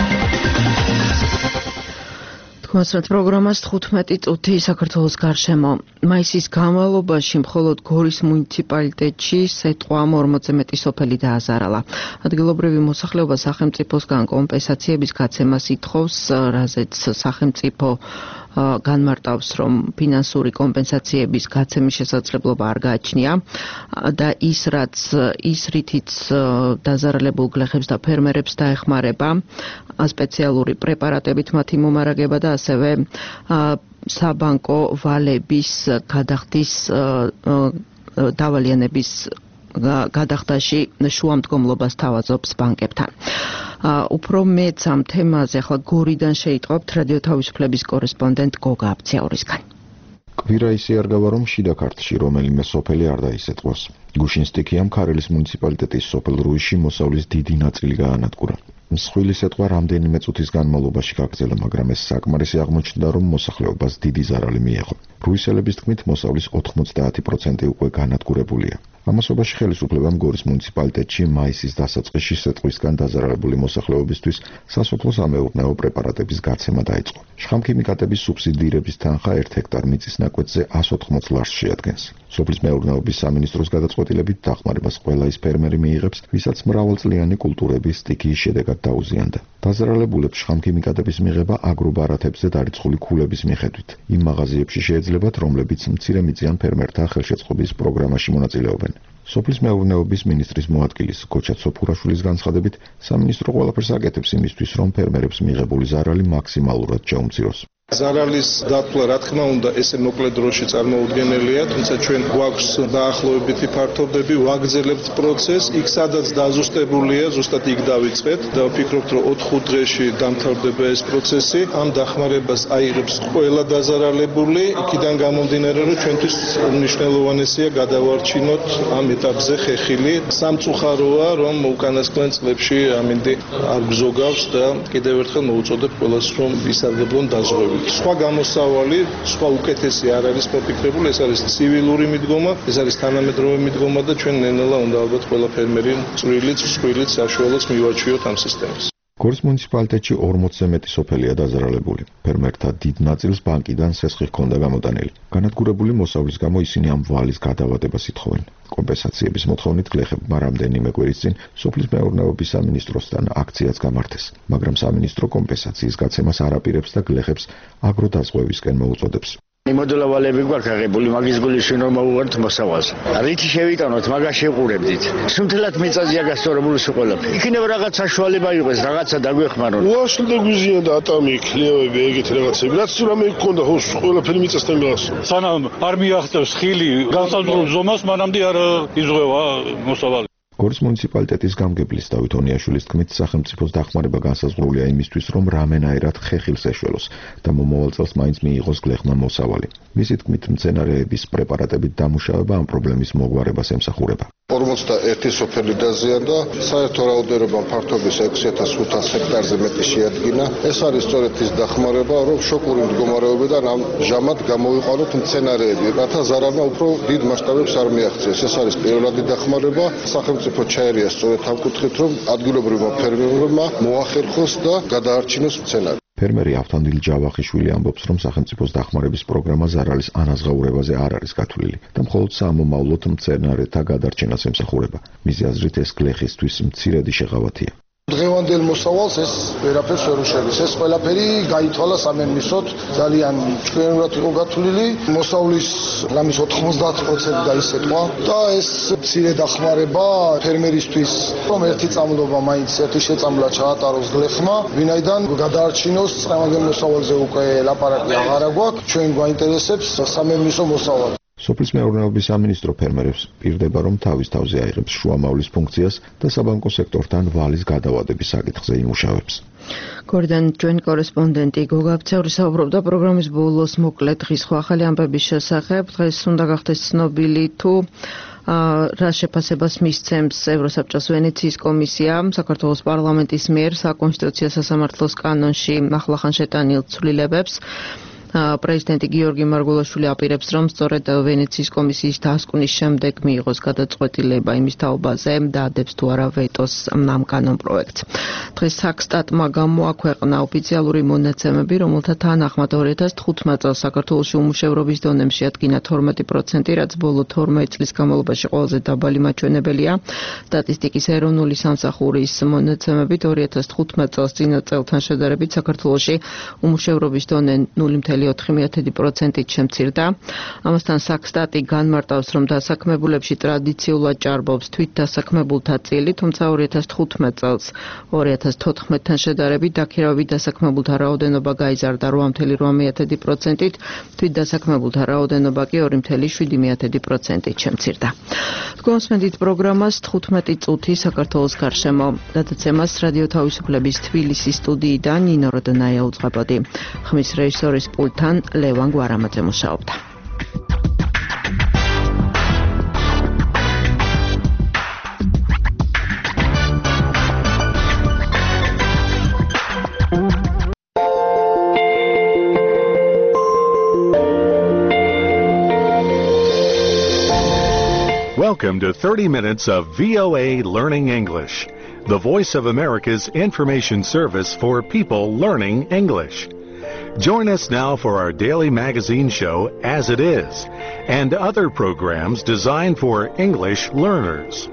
თქვენს პროგრამას 15 წუთი საქართველოს გარშემო. მაისის განმავლობაში მხოლოდ გორის მუნიციპალიტეტში სეტყვამ 40-ზე მეტი სოფელი დააზარალა. ადგილობრივი მოსახლეობა სახელმწიფოსგან კომპენსაციების გაცემას ითხოვს, რაზეც სახელმწიფო განმარტავს, რომ ფინანსური კომპენსაციების გაცემის შესაძლებლობა არ გააჩნია და ის რითიც დაზარალებულ გლეხებს და ფერმერებს დაეხმარება სპეციალური პრეპარატებით მათი მომარაგება და ასევე საბანკო ვალების გადახდის დავალიანების გადახდაში შუამდგომლობას თავაზობს ბანკებთან. უფრო მეც ამ თემაზე ახლა გორიდან შეიტყობთ რადიო თავისუფლების კორესპონდენტ გოგა აბციაურისგან. კვირა ისე არ გავა, რომ შიდა ქართლში რომელიმე სოფელი არ დაისეტყვას. გუშინ სტიქიამ ქარელის მუნიციპალიტეტის სოფელ რუისში მოსავლის დიდი ნაწილი გაანადგურა. მსხვილი სეტყვა რამდენიმე წუთის განმავლობაში გაგრძელა, მაგრამ ეს საკმარისი აღმოჩნდა, რომ მოსახლეობას დიდი ზარალი მიეღო. რუისელების თქმით, მოსავლის 90% უკვე განადგურებულია. ამასობაში ხელისუფლებამ გორის მუნიციპალიტეტში მაისის დასაწყისში სეტყვისგან დაზარალებული მოსახლეობისთვის სასოფლო-სამეურნეო პრეპარატების გაცემა დაიწყო. შხამქიმიკატების სუბსიდირების თანხა 1 ჰექტარ მიწის ნაკვეთზე 180 ლარს შეადგენს. სოფლის მეურნეობის სამინისტროს გადაწყვეტილებით დახმარებას ყველა ის ფერმერი მიიღებს, ვისაც მრავალწლიანი კულტურების სტიქიის შედეგად დაუზიანდა. დაზარალებულებს შხამქიმიკატების მიღება აგრობარათებზე დარიცხული ქულების მიხედვით. იმ მაღაზიებში შეეძლებათ, რომლებიც მცირემიწიან ფერმერთა ხელშეწყობის პროგრამაში მონაწილეობენ. სოფლის მეურნეობის მინისტრის მოადგილის გოჩა ცოფურაშვილის განცხადებით, სამინისტრო ყველაფერს აკეთებს იმისთვის, რომ ფერმერებს მიღებული ზარალი მაქსიმალურად შეუმციროს. ზარალის დათვლა, რა თქმა უნდა, ესე მოკლე დროში წარმოუდგენელია, თუმცა ჩვენ გვაქვს დაახლოებითი ფართობები, ვაგრძელებთ პროცესს, იქ სადაც დაზუსტებულია, ზუსტად იქ დავიწყეთ და ვფიქრობთ, რომ 4-5 დღეში დამთავრდება ეს პროცესი. ამ დახმარებას აიღებს ყველა დაზარალებული, იქიდან გამომდინარე, რომ ჩვენთვის მნიშვნელოვანესია გადავარჩინოთ ამ ეტაპზე ხეხილი. სამწუხაროა, რომ უკანასკნელ წლებში ამინდი არ გზოგავს და კიდევ ერთხელ მოვუწოდებ ყველას, რომ ისარგებლონ დაზღვევით. სხვა გამოსავალი, სხვა უკეთესი არ არის მოფიქრებული, ეს არის ცივილური მიდგომა, ეს არის თანამედროვე მიდგომა და ჩვენ ნელა უნდა ალბათ ყველა ფერმერი წვრილიც, მსხვილიც საშუალოს მივაჩვიოთ ამ სისტემას. გორის მუნიციპალიტეტში 40-ზე მეტი სოფელია დაზარალებული. ფერმერთა დიდ ნაწილს ბანკიდან სესხი ჰქონდა გამოტანილი. განადგურებული მოსავლის გამო ისინი ამ ვალის გადავადებას ითხოვენ. კომპენსაციების მოთხოვნით გლეხებმა რამდენიმე კვირის წინ სოფლის მეურნეობის სამინისტროსთან აქციაც გამართეს, მაგრამ სამინისტრო კომპენსაციის გაცემას არ აპირებს და გლეხებს აგროდაზღვევისკენ მოუწოდებს. მოდულა ვალები გვაქვს აღებული, მაგის გულისვენ რომ მოვუღართ მოსავალს. რითი შევიტანოთ, მაგას შევყურებდით. სუნთლად მიწაზია გასწორებული ყველაფერი. იქნება რაღაც საშუალება იყოს, რაღაცა დაგვეხმაროთ. უაშლდა გვიზიანდა ატამი, ქლიავები, ეგეთი რაღაცები. რაც რამე გქონდა, ხო, ყველაფერი მიწასთან გასულ. სანამ არ მიაღწევს ხილი განსაზღვრულ ზომას, მანამდე არ იზღვევა მოსავალი. გორის მუნიციპალიტეტის გამგებლის დავით ონიაშვილის თქმით, სახელმწიფოს დახმარება განსაზღვრულია იმისთვის, რომ რამენაერად ხეხილს ეშველოს და მომავალ წელს მაინც მიიღოს გლეხმა მოსავალი. მისი თქმით, მცენარეების პრეპარატებით დამუშავება ამ პრობლემის მოგვარებას ემსახურება. 41 სოფელი დაზიანდა, საერთო რაოდენობა ფართობის 6500 ჰექტარზე მეტი შეადგინა. ეს არის სწორედ ის დახმარება, რომ შოკური მდგომარეობიდან ამჟამად გამოვიყვანოთ მცენარეები, რათა ზარალმა უფრო დიდ მასშტაბებს არ მიაღწიოს. ეს არის პირველადი დახმარება. სახელმწიფო ჩაერია სწორედ ამ კუთხით, რომ ადგილობრივმა ფერმერებმა მოახერხოს და გადაარჩინოს მცენარე. ფერმერი ავთანდილ ჯავახიშვილი ამბობს, რომ სახელმწიფოს დახმარების პროგრამა ზარალის ანაზღაურებაზე არ არის გათვლილი და მხოლოდ სამომავლოდ მცენარეთა გადარჩენას ემსახურება. მისი აზრით, ეს გლეხისთვის მცირედი შეღავათია. დღევანდელ მოსავალს ეს ვერაფერს ვერ უშელის. ეს ყველაფერი გაითვალა სამემინისტროდ, ძალიან ჭკვიანურად იყო გათვლილი. მოსავლის ლამის 90% გაისეტყვა და ეს მცირე დახმარება ფერმერისთვის, რომ ერთი წამლობა მაინც ერთი შეწამლა ჩაატაროს გლეხმა, ვინაიდან გადაარჩინოს დღევანდელ მოსავალზე უკვე ლაპარაკი აღარა გვაქვს. ჩვენ გვაინტერესებს სამემინისტრო მოსავალი. სოფლის მეურნეობის სამინისტრო ფერმერებს პირდება, რომ თავის თავზე აიღებს შუამავლის ფუნქციას და საბანკო სექტორთან ვალის გადავადების საკითხზე იმუშავებს. გორიდან ჩვენი კორესპონდენტი გოგა აფცევრი საუბრობდა პროგრამის ბოლოს მოკლე დღის ხო ახალი ამბების შესახებ. დღეს უნდა გახდეს ცნობილი თუ რა შეფასებას მისცემს ევროსაბჭოს ვენეციის კომისია საქართველოს პარლამენტის მიერ საკონსტიტუციო სასამართლოს კანონში ახლახან შეტანილ ცვლილებებს. პრეზიდენტი გიორგი მარგულაშვილი აპირებს, რომ სწორედ ვენეციის კომისიის დასკვნის შემდეგ მიიღოს გადაწყვეტილება იმის თაობაზე, დაადებს თუ არა ვეტოს ამ კანონპროექტს. დღეს საქსტატმა გამოაქვეყნა ოფიციალური მონაცემები, რომელთა თანახმად 2015 წელს საქართველოში უმუშევრობის დონე შეადგინა 12%, რაც ბოლო 12 წლის განმავლობაში ყველაზე დაბალი მაჩვენებელია. სტატისტიკის ეროვნული სამსახურის მონაცემებით 2015 წელს წინა წელთან შედარებით საქართველოში უმუშევრობის დონე 0.4%-ით შემცირდა. ამასთან საქსტატი განმარტავს, რომ დასაქმებულებში ტრადიციულად ჭარბობს თვითდასაქმებულთა წილი, თუმცა 2015 წელს 2014-თან შედარებით დაქირავებით დასაქმებულთა რაოდენობა გაიზარდა 8.8%-ით, თვითდასაქმებულთა რაოდენობა კი 2.7%-ით შემცირდა. გონსმენდით პროგრამას 15 წუთი საქართველოს გარშემო. გადაცემას რადიო თავისუფლების თბილისის სტუდიიდან ნინო როდნაია უძღვებოდი. ხმის რეჟისორის პულტთან ლევან გვარამაძე მუშაობდა. Welcome to 30 minutes of VOA Learning English, the Voice of America's information service for people learning English. Join us now for our daily magazine show, As It Is, and other programs designed for English learners.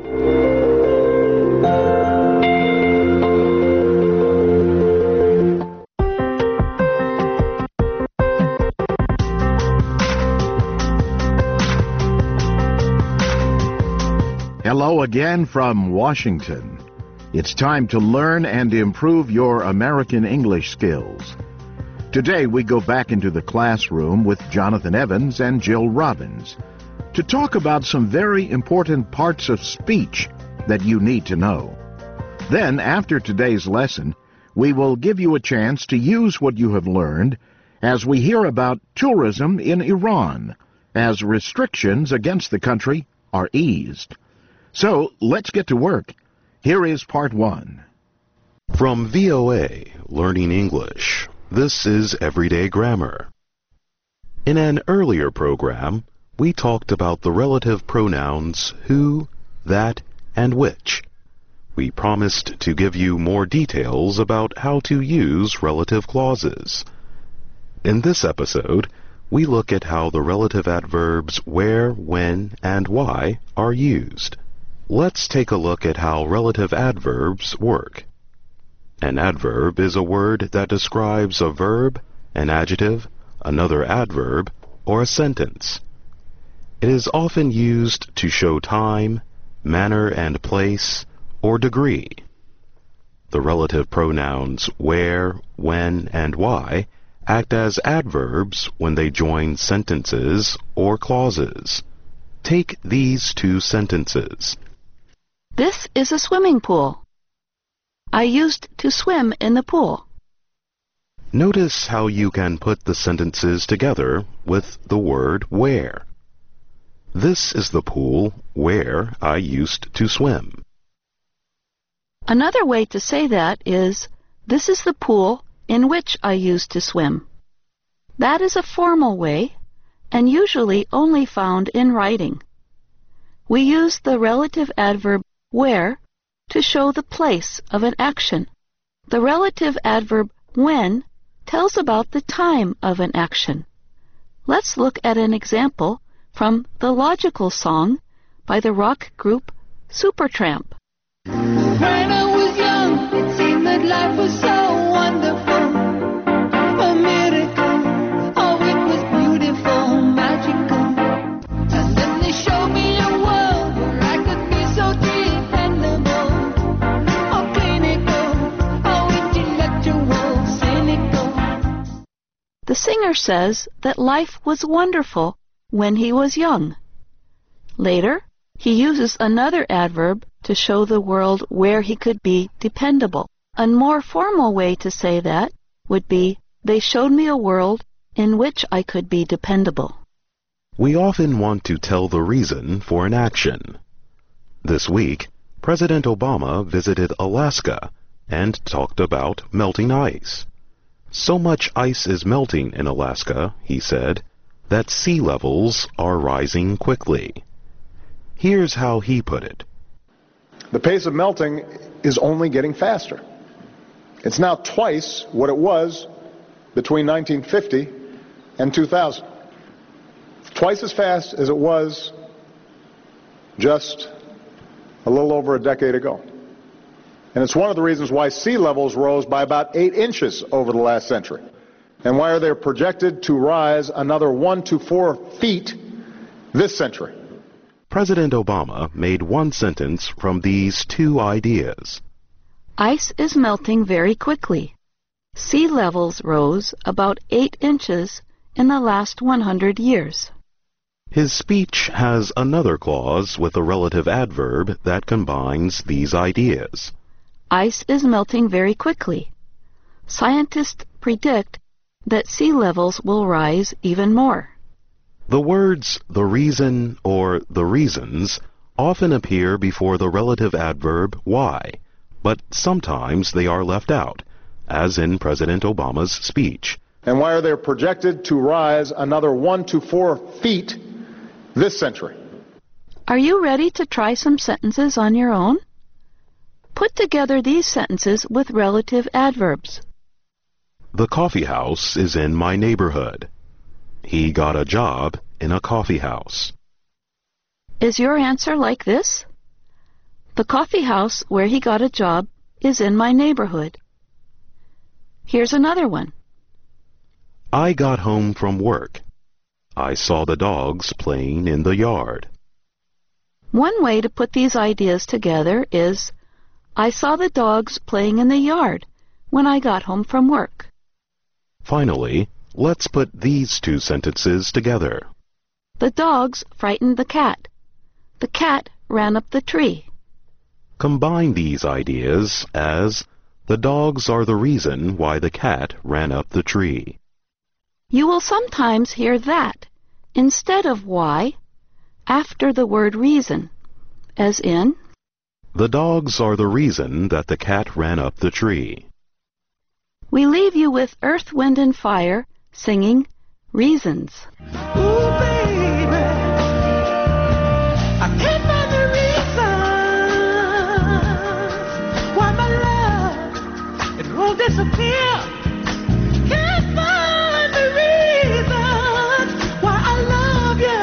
Hello again from Washington. It's time to learn and improve your American English skills. Today we go back into the classroom with Jonathan Evans and Jill Robbins to talk about some very important parts of speech that you need to know. Then, after today's lesson, we will give you a chance to use what you have learned as we hear about tourism in Iran, as restrictions against the country are eased. So, let's get to work. Here is part 1. From VOA Learning English, this is Everyday Grammar. In an earlier program, we talked about the relative pronouns who, that, and which. We promised to give you more details about how to use relative clauses. In this episode, we look at how the relative adverbs where, when, and why are used. Let's take a look at how relative adverbs work. An adverb is a word that describes a verb, an adjective, another adverb, or a sentence. It is often used to show time, manner and place, or degree. The relative pronouns where, when, and why act as adverbs when they join sentences or clauses. Take these two sentences. This is a swimming pool. I used to swim in the pool. Notice how you can put the sentences together with the word where. This is the pool where I used to swim. Another way to say that is, this is the pool in which I used to swim. That is a formal way, and usually only found in writing. We use the relative adverb where to show the place of an action. The relative adverb when tells about the time of an action. Let's look at an example from the Logical Song by the rock group Supertramp. When I was young, it seemed that life was so wonderful, a miracle. Oh, it was beautiful, magical. And then they showed me a world where I could be so dependable, oh, clinical, oh, intellectual, cynical. The singer says that life was wonderful when he was young. Later, he uses another adverb to show the world where he could be dependable. A more formal way to say that would be, they showed me a world in which I could be dependable. We often want to tell the reason for an action. This week, President Obama visited Alaska and talked about melting ice. So much ice is melting in Alaska, he said, that sea levels are rising quickly. Here's how he put it. The pace of melting is only getting faster. It's now twice what it was between 1950 and 2000. Twice as fast as it was just a little over a decade ago. And it's one of the reasons why sea levels rose by about 8 inches over the last century, and why they're projected to rise another 1 to 4 feet this century. President Obama made one sentence from these two ideas. Ice is melting very quickly. Sea levels rose about 8 inches in the last 100 years. His speech has another clause with a relative adverb that combines these ideas. Ice is melting very quickly. Scientists predict that sea levels will rise even more. The words the reason or the reasons often appear before the relative adverb why, but sometimes they are left out, as in President Obama's speech. And why they're projected to rise another 1 to 4 feet this century. Are you ready to try some sentences on your own? Put together these sentences with relative adverbs. The coffee house is in my neighborhood. He got a job in a coffee house. Is your answer like this? The coffee house where he got a job is in my neighborhood. Here's another one. I got home from work. I saw the dogs playing in the yard. One way to put these ideas together is, I saw the dogs playing in the yard when I got home from work. Finally, let's put these two sentences together. The dogs frightened the cat. The cat ran up the tree. Combine these ideas as, the dogs are the reason why the cat ran up the tree. You will sometimes hear that instead of why after the word reason, as in, the dogs are the reason that the cat ran up the tree. We leave you with Earth, Wind and Fire singing Reasons. Ooh, baby, I can't find the reason why my love, it won't disappear. Can't find the reason why I love you.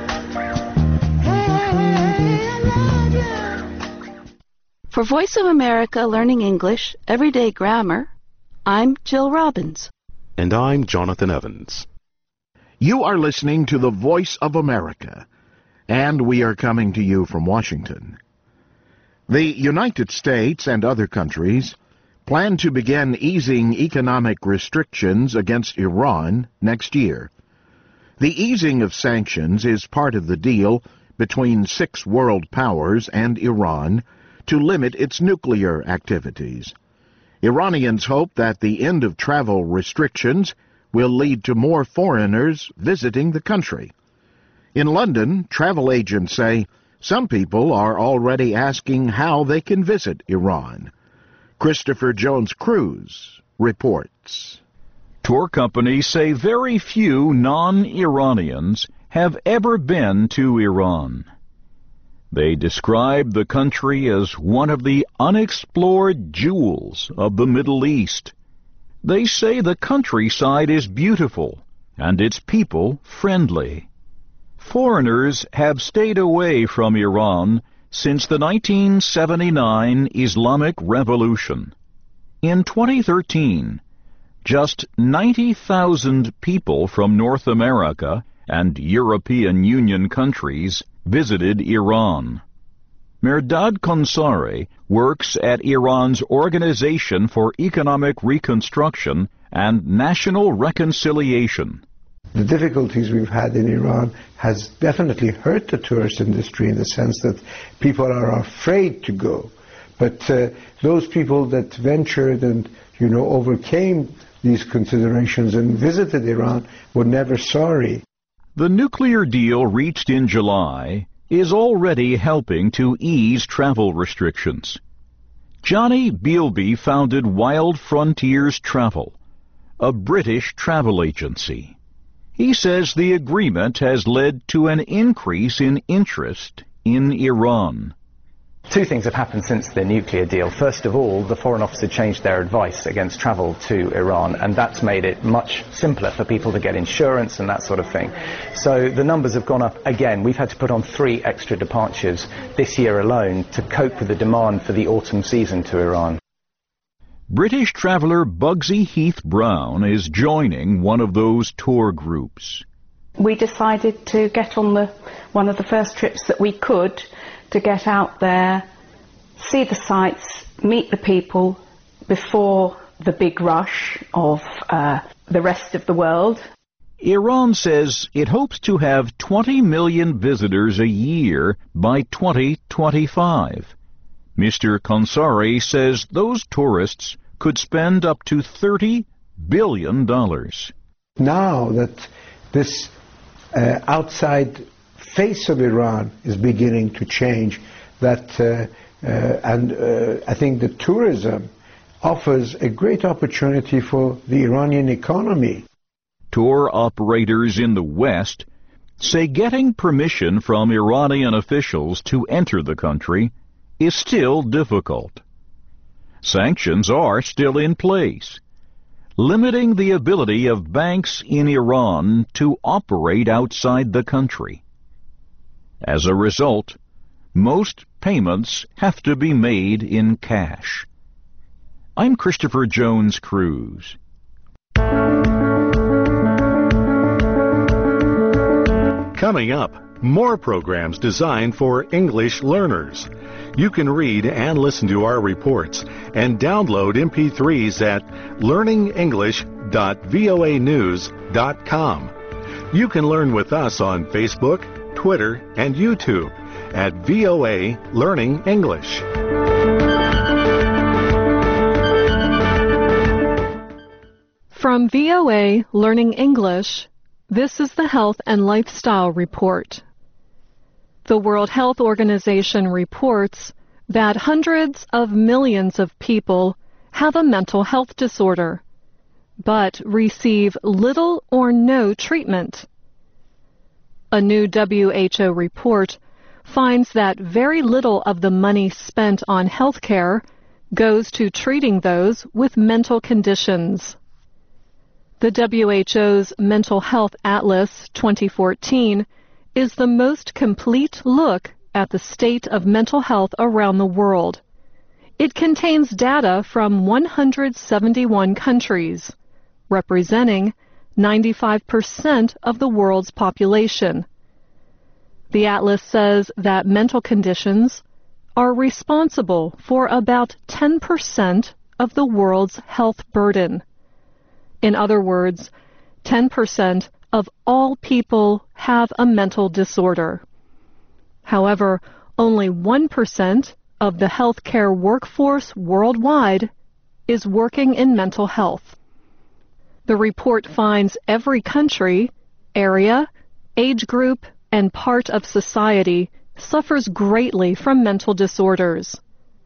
Hey, I love you. For Voice of America Learning English, Everyday Grammar, I'm Jill Robbins. And I'm Jonathan Evans. You are listening to the Voice of America, and we are coming to you from Washington. The United States and other countries plan to begin easing economic restrictions against Iran next year. The easing of sanctions is part of the deal between 6 world powers and Iran to limit its nuclear activities. Iranians hope that the end of travel restrictions will lead to more foreigners visiting the country. In London, travel agents say some people are already asking how they can visit Iran. Christopher Jones-Cruz reports. Tour companies say very few non-Iranians have ever been to Iran. They describe the country as one of the unexplored jewels of the Middle East. They say the countryside is beautiful and its people friendly. Foreigners have stayed away from Iran since the 1979 Islamic Revolution. In 2013, just 90,000 people from North America and European Union countries visited Iran. Mehrdad Konsari works at Iran's Organization for Economic Reconstruction and National Reconciliation. the difficulties we've had in Iran has definitely hurt the tourist industry in the sense that people are afraid to go. But those people that ventured and, overcame these considerations and visited Iran were never sorry. The nuclear deal reached in July is already helping to ease travel restrictions. Johnny Bealby founded Wild Frontiers Travel, a British travel agency. He says the agreement has led to an increase in interest in Iran. Two things have happened since the nuclear deal. First of all, the Foreign Office had changed their advice against travel to Iran, and that's made it much simpler for people to get insurance and that sort of thing. So the numbers have gone up again. We've had to put on 3 extra departures this year alone to cope with the demand for the autumn season to Iran. British traveller Bugsy Heath Brown is joining one of those tour groups. We decided to get on one of the first trips that we could to get out there, see the sights, meet the people before the big rush of the rest of the world. Iran says it hopes to have 20 million visitors a year by 2025. Mr. Konsari says those tourists could spend up to $30 billion. Now that this outside face of Iran is beginning to change, and I think the tourism offers a great opportunity for the Iranian economy. Tour operators in the West say getting permission from Iranian officials to enter the country is still difficult. Sanctions are still in place, limiting the ability of banks in Iran to operate outside the country. As a result, most payments have to be made in cash. I'm Christopher Jones Cruz. Coming up, more programs designed for English learners. You can read and listen to our reports and download MP3s at learningenglish.voanews.com. You can learn with us on Facebook, Twitter, and YouTube at VOA Learning English. From VOA Learning English, this is the Health and Lifestyle Report. The World Health Organization reports that hundreds of millions of people have a mental health disorder, but receive little or no treatment. A new WHO report finds that very little of the money spent on health care goes to treating those with mental conditions. The WHO's Mental Health Atlas 2014 is the most complete look at the state of mental health around the world. It contains data from 171 countries, representing 95% of the world's population. The atlas says that mental conditions are responsible for about 10% of the world's health burden. In other words, 10% of all people have a mental disorder. However, only 1% of the healthcare workforce worldwide is working in mental health. The report finds every country, area, age group, and part of society suffers greatly from mental disorders.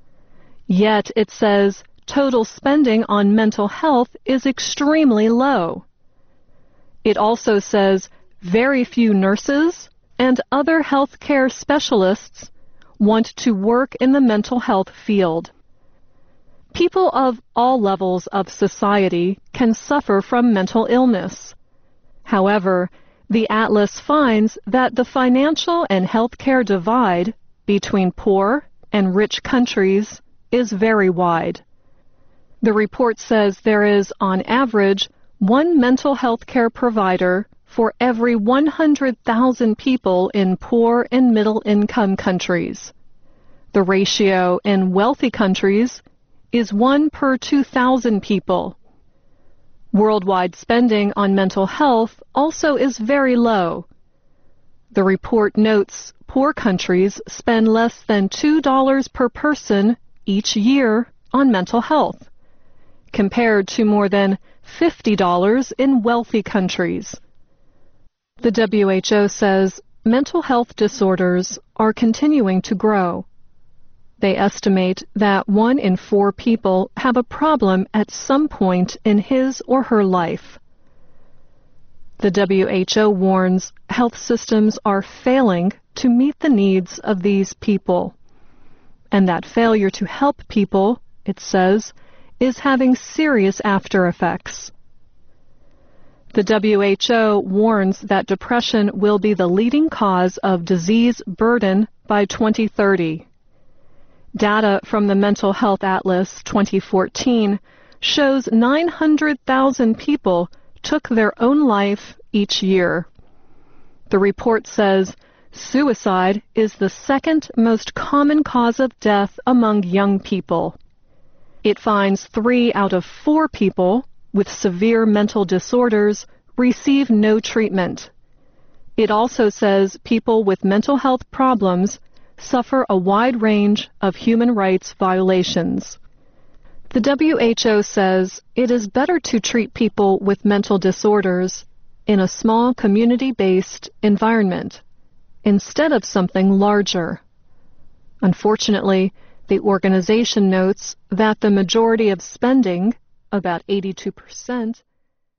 Yet it says total spending on mental health is extremely low. It also says very few nurses and other healthcare specialists want to work in the mental health field. People of all levels of society can suffer from mental illness. However, the atlas finds that the financial and healthcare divide between poor and rich countries is very wide. The report says there is, on average, one mental health care provider for every 100,000 people in poor and middle-income countries. The ratio in wealthy countries is 1 per 2,000 people. Worldwide spending on mental health also is very low. The report notes poor countries spend less than $2 per person each year on mental health, compared to more than $50 in wealthy countries. The WHO says mental health disorders are continuing to grow. They estimate that 1 in 4 people have a problem at some point in his or her life. The WHO warns health systems are failing to meet the needs of these people, and that failure to help people, it says, is having serious after effects. The WHO warns that depression will be the leading cause of disease burden by 2030. Data from the Mental Health Atlas 2014 shows 900,000 people took their own life each year. The report says suicide is the second most common cause of death among young people. It finds 3 out of 4 people with severe mental disorders receive no treatment. It also says people with mental health problems suffer a wide range of human rights violations. The WHO says it is better to treat people with mental disorders in a small community-based environment instead of something larger. Unfortunately, the organization notes that the majority of spending, about 82%,